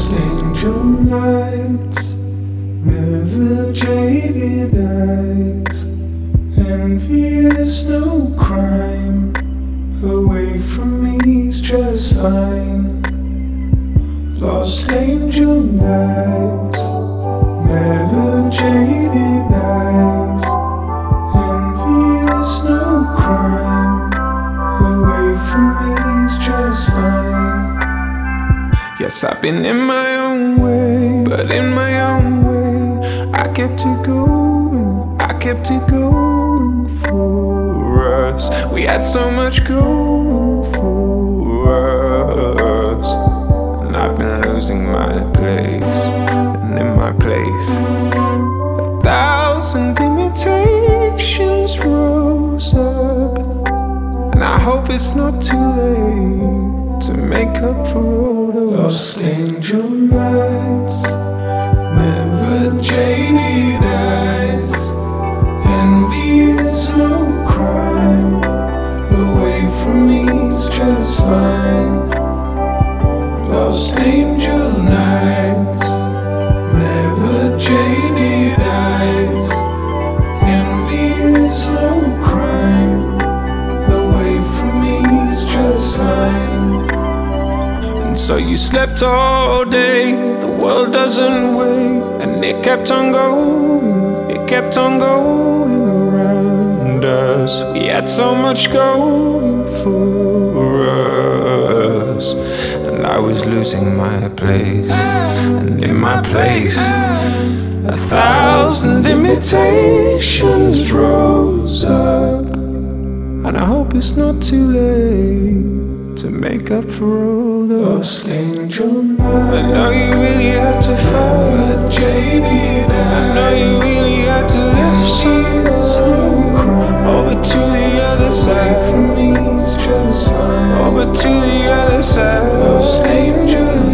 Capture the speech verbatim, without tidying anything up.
Lost angel nights, never jaded eyes. Envy is no crime, away from me's just fine. Lost angel nights, never jaded eyes. Envy is no crime, away from me's just fine. Yes, I've been in my own way, but in my own way I kept it going, I kept it going for us. We had so much going for us, and I've been losing my place, and in my place a thousand imitations rose up. And I hope it's not too late to make up for all the lost angel nights, never jaded eyes. Envy is no crime, away from me's just fine. Lost angel nights, never jaded eyes. Envy is no crime, away from me's just fine. And so you slept all day, the world doesn't wait, and it kept on going, it kept on going around us. We had so much going for us, and I was losing my place, and in my place a thousand imitations rose up. And I hope it's not too late to make up for all the lost angel nights. I know you really had to fight, jaded eyes. I know you really had to lift some over to the other side. For me, it's just fine. Over to the other side. Lost angel